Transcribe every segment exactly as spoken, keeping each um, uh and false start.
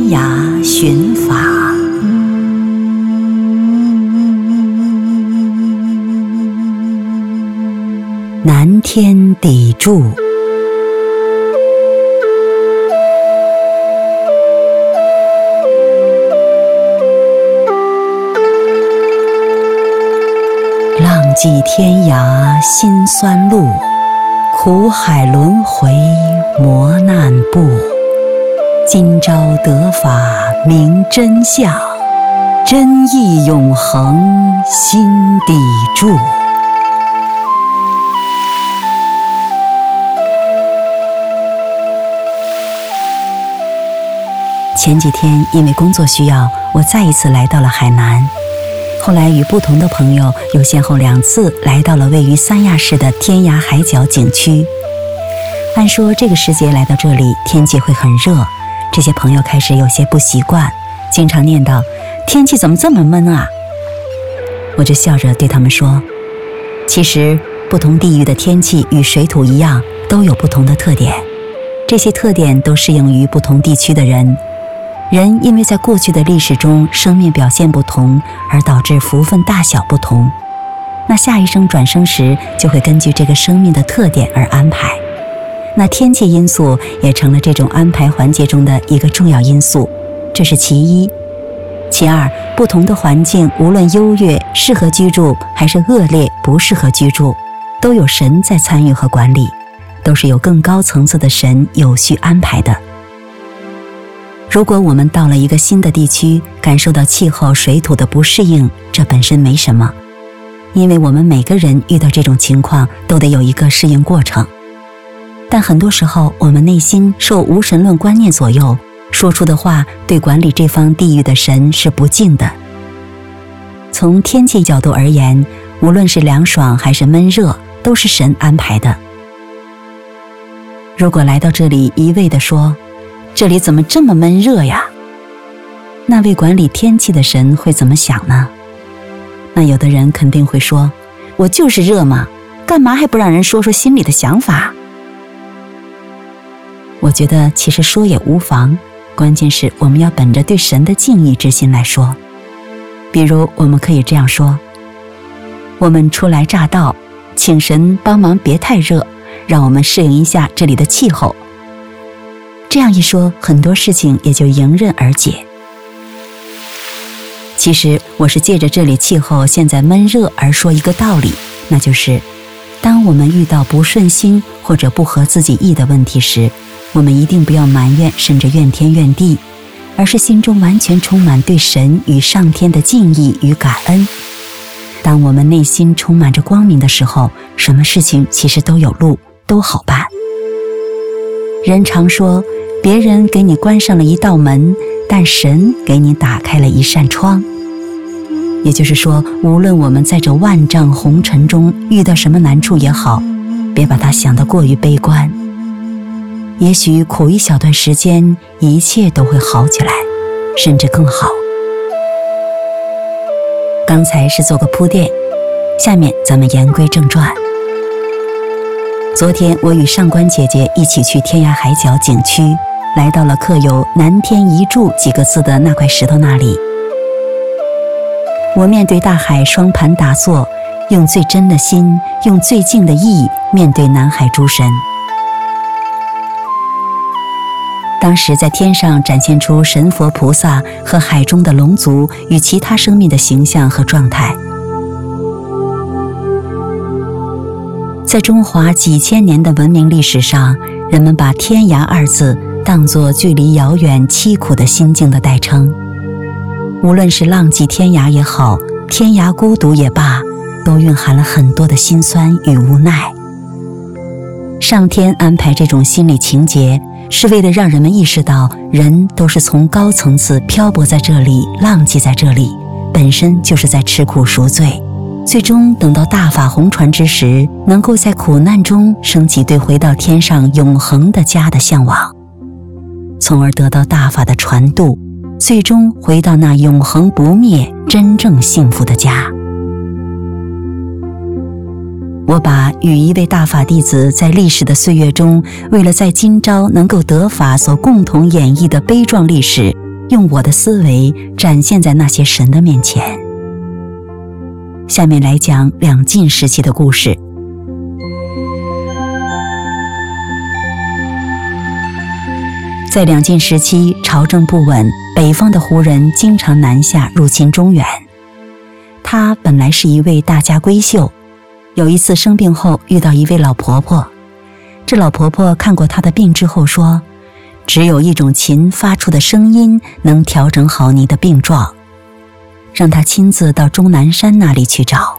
涯寻法。南天砥柱，浪迹天涯辛酸路，苦海轮回磨难步。今朝得法明真相，真意永恒心砥柱。前几天因为工作需要，我再一次来到了海南。后来与不同的朋友又先后两次来到了位于三亚市的天涯海角景区。按说这个时节来到这里，天气会很热，这些朋友开始有些不习惯，经常念叨天气怎么这么闷啊。我就笑着对他们说，其实不同地域的天气与水土一样，都有不同的特点，这些特点都适应于不同地区的人。人因为在过去的历史中生命表现不同，而导致福分大小不同，那下一生转生时就会根据这个生命的特点而安排。那天气因素也成了这种安排环节中的一个重要因素，这是其一。其二，不同的环境无论优越适合居住，还是恶劣不适合居住，都有神在参与和管理，都是有更高层次的神有序安排的。如果我们到了一个新的地区，感受到气候水土的不适应，这本身没什么，因为我们每个人遇到这种情况都得有一个适应过程。但很多时候我们内心受无神论观念左右，说出的话对管理这方地域的神是不敬的。从天气角度而言，无论是凉爽还是闷热，都是神安排的。如果来到这里一味地说这里怎么这么闷热呀，那位管理天气的神会怎么想呢？那有的人肯定会说，我就是热嘛，干嘛还不让人说说心里的想法？我觉得其实说也无妨，关键是我们要本着对神的敬意之心来说。比如我们可以这样说，我们初来乍到，请神帮忙别太热，让我们适应一下这里的气候。这样一说，很多事情也就迎刃而解。其实我是借着这里气候现在闷热而说一个道理，那就是当我们遇到不顺心或者不合自己意的问题时，我们一定不要埋怨甚至怨天怨地，而是心中完全充满对神与上天的敬意与感恩。当我们内心充满着光明的时候，什么事情其实都有路，都好办。人常说，别人给你关上了一道门，但神给你打开了一扇窗。也就是说，无论我们在这万丈红尘中遇到什么难处也好，别把它想得过于悲观。也许苦一小段时间，一切都会好起来，甚至更好。刚才是做个铺垫，下面咱们言归正传。昨天我与上官姐姐一起去天涯海角景区，来到了刻有南天一柱几个字的那块石头那里。我面对大海双盘打坐，用最真的心，用最静的意面对南海诸神。当时在天上展现出神佛菩萨和海中的龙族与其他生命的形象和状态。在中华几千年的文明历史上，人们把天涯二字当作距离遥远凄苦的心境的代称。无论是浪迹天涯也好，天涯孤独也罢，都蕴含了很多的辛酸与无奈。上天安排这种心理情节，是为了让人们意识到，人都是从高层次漂泊在这里，浪迹在这里，本身就是在吃苦赎罪，最终等到大法红传之时，能够在苦难中升起对回到天上永恒的家的向往，从而得到大法的传渡，最终回到那永恒不灭真正幸福的家。我把与一位大法弟子在历史的岁月中，为了在今朝能够得法所共同演绎的悲壮历史， 用我的思维展现在那些神的面前。下面来讲两晋时期的故事。在两晋时期，朝政不稳，北方的胡人经常南下入侵中原。她本来是一位大家闺秀，有一次生病后遇到一位老婆婆。这老婆婆看过她的病之后说，只有一种琴发出的声音能调整好你的病状，让她亲自到终南山那里去找。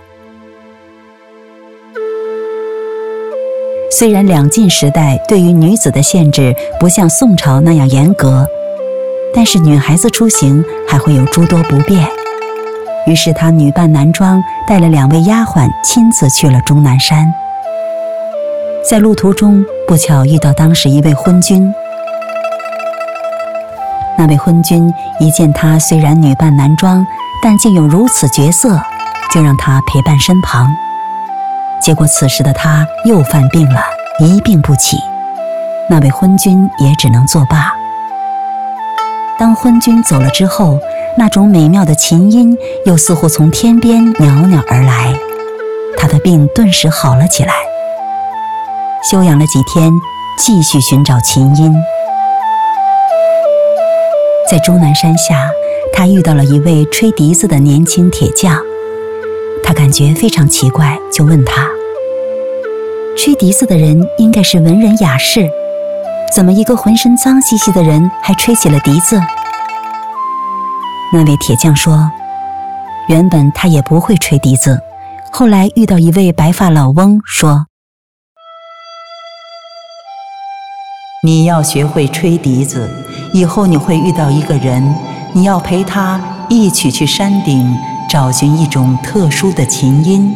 虽然两晋时代对于女子的限制不像宋朝那样严格，但是女孩子出行还会有诸多不便。于是她女扮男装，带了两位丫鬟，亲自去了终南山。在路途中，不巧遇到当时一位昏君。那位昏君一见她虽然女扮男装，但竟有如此绝色，就让她陪伴身旁。结果此时的她又犯病了，一病不起，那位昏君也只能作罢。当昏君走了之后，那种美妙的琴音又似乎从天边袅袅而来，她的病顿时好了起来。休养了几天，继续寻找琴音。在终南山下，她遇到了一位吹笛子的年轻铁匠。他感觉非常奇怪，就问他，吹笛子的人应该是文人雅士，怎么一个浑身脏兮兮的人还吹起了笛子？那位铁匠说，原本他也不会吹笛子，后来遇到一位白发老翁，说，你要学会吹笛子，以后你会遇到一个人，你要陪他一起去山顶找寻一种特殊的琴音。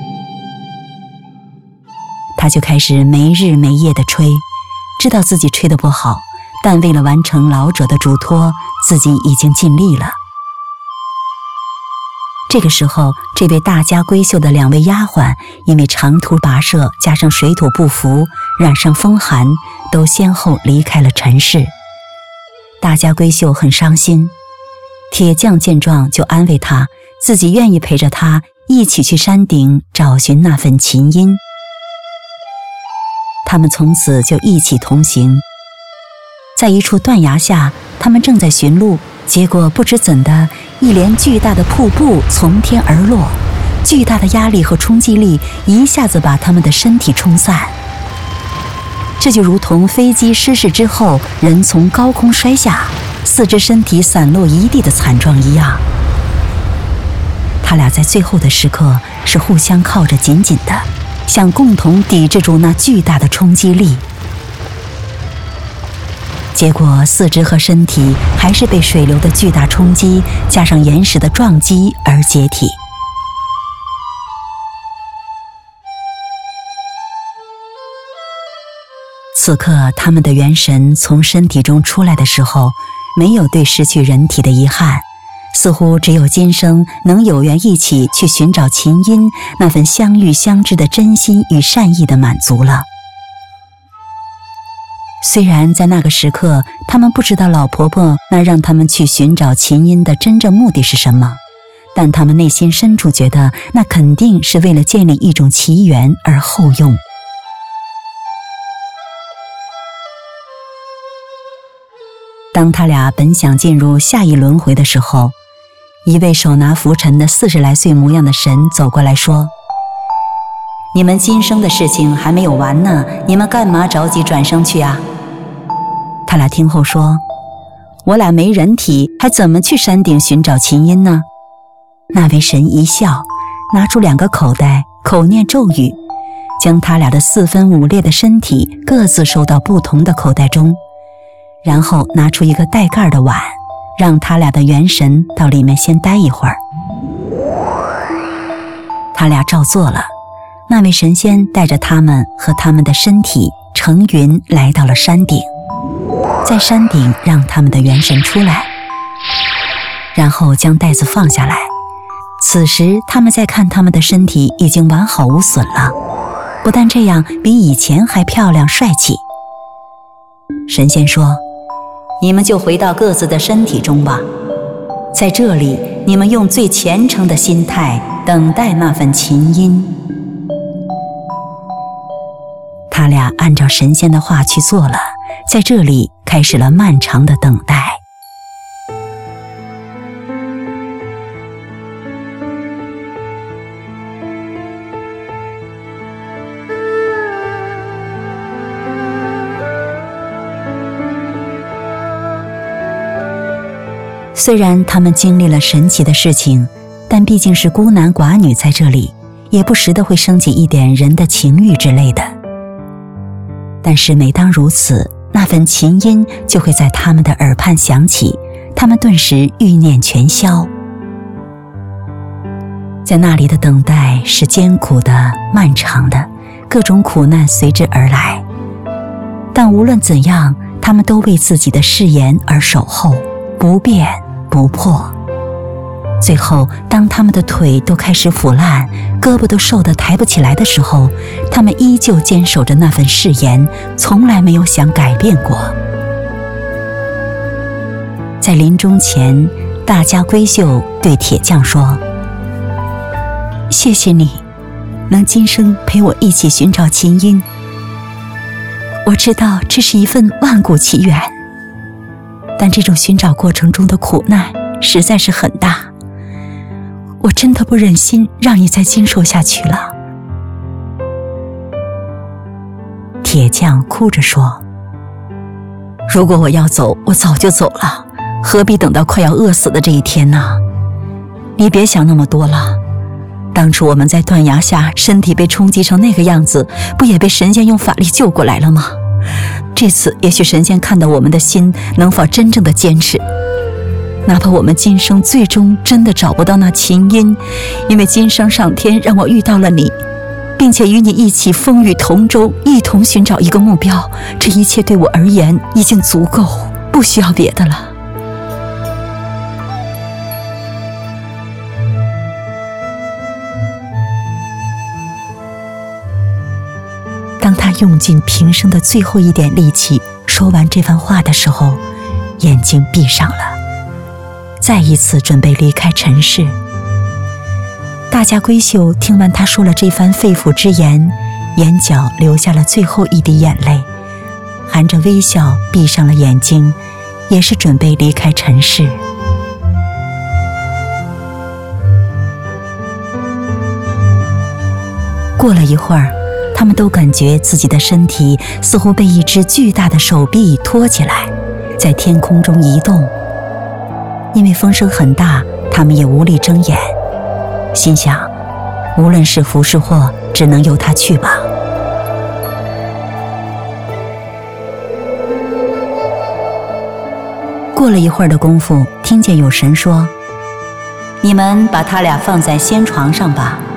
他就开始没日没夜地吹，知道自己吹得不好，但为了完成老者的嘱托，自己已经尽力了。这个时候，这位大家闺秀的两位丫鬟因为长途跋涉加上水土不服，染上风寒，都先后离开了尘世。大家闺秀很伤心，铁匠见状就安慰她，自己愿意陪着她一起去山顶找寻那份琴音。他们从此就一起同行。在一处断崖下，他们正在寻路，结果不知怎的，一连巨大的瀑布从天而落，巨大的压力和冲击力一下子把他们的身体冲散。这就如同飞机失事之后，人从高空摔下，四肢身体散落一地的惨状一样。他俩在最后的时刻是互相靠着紧紧的，想共同抵制住那巨大的冲击力。结果四肢和身体还是被水流的巨大冲击加上岩石的撞击而解体。此刻他们的元神从身体中出来的时候，没有对失去人体的遗憾，似乎只有今生能有缘一起去寻找琴音，那份相遇相知的真心与善意的满足了。虽然在那个时刻，他们不知道老婆婆那让他们去寻找琴音的真正目的是什么，但他们内心深处觉得那肯定是为了建立一种奇缘而后用。当他俩本想进入下一轮回的时候，一位手拿拂尘的四十来岁模样的神走过来说，你们今生的事情还没有完呢，你们干嘛着急转生去啊？他俩听后说，我俩没人体，还怎么去山顶寻找琴音呢？那位神一笑，拿出两个口袋，口念咒语，将他俩的四分五裂的身体各自收到不同的口袋中，然后拿出一个带盖的碗，让他俩的元神到里面先待一会儿。他俩照做了，那位神仙带着他们和他们的身体乘云来到了山顶，在山顶让他们的元神出来，然后将袋子放下来。此时他们在看他们的身体已经完好无损了，不但这样，比以前还漂亮帅气。神仙说， 你们就回到各自的身体中吧，在这里，你们用最虔诚的心态等待那份琴音。他俩按照神仙的话去做了，在这里开始了漫长的等待。虽然他们经历了神奇的事情，但毕竟是孤男寡女在这里，也不时地会升起一点人的情欲之类的。但是每当如此，那份琴音就会在他们的耳畔响起，他们顿时欲念全消。在那里的等待是艰苦的、漫长的，各种苦难随之而来。但无论怎样，他们都为自己的誓言而守候，不变不破。最后，当他们的腿都开始腐烂，胳膊都瘦得抬不起来的时候，他们依旧坚守着那份誓言，从来没有想改变过。在临终前，大家闺秀对铁匠说：“谢谢你，能今生陪我一起寻找琴音。我知道这是一份万古奇缘，但这种寻找过程中的苦难实在是很大。我真的不忍心让你再经受下去了。”铁匠哭着说：“如果我要走，我早就走了，何必等到快要饿死的这一天呢？你别想那么多了。当初我们在断崖下身体被冲击成那个样子，不也被神仙用法力救过来了吗？这次也许神仙看到我们的心能否真正的坚持，哪怕我们今生最终真的找不到那琴音，因为今生上天让我遇到了你，并且与你一起风雨同舟，一同寻找一个目标，这一切对我而言已经足够，不需要别的了。”当他用尽平生的最后一点力气说完这番话的时候，眼睛闭上了，再一次准备离开尘世。大家闺秀听完他说了这番肺腑之言，眼角流下了最后一滴眼泪，含着微笑闭上了眼睛，也是准备离开尘世。过了一会儿，他们都感觉自己的身体似乎被一只巨大的手臂托起来，在天空中移动。因为风声很大，他们也无力睁眼，心想无论是福是祸，只能由他去吧。过了一会儿的功夫，听见有神说：“你们把他俩放在仙床上吧。”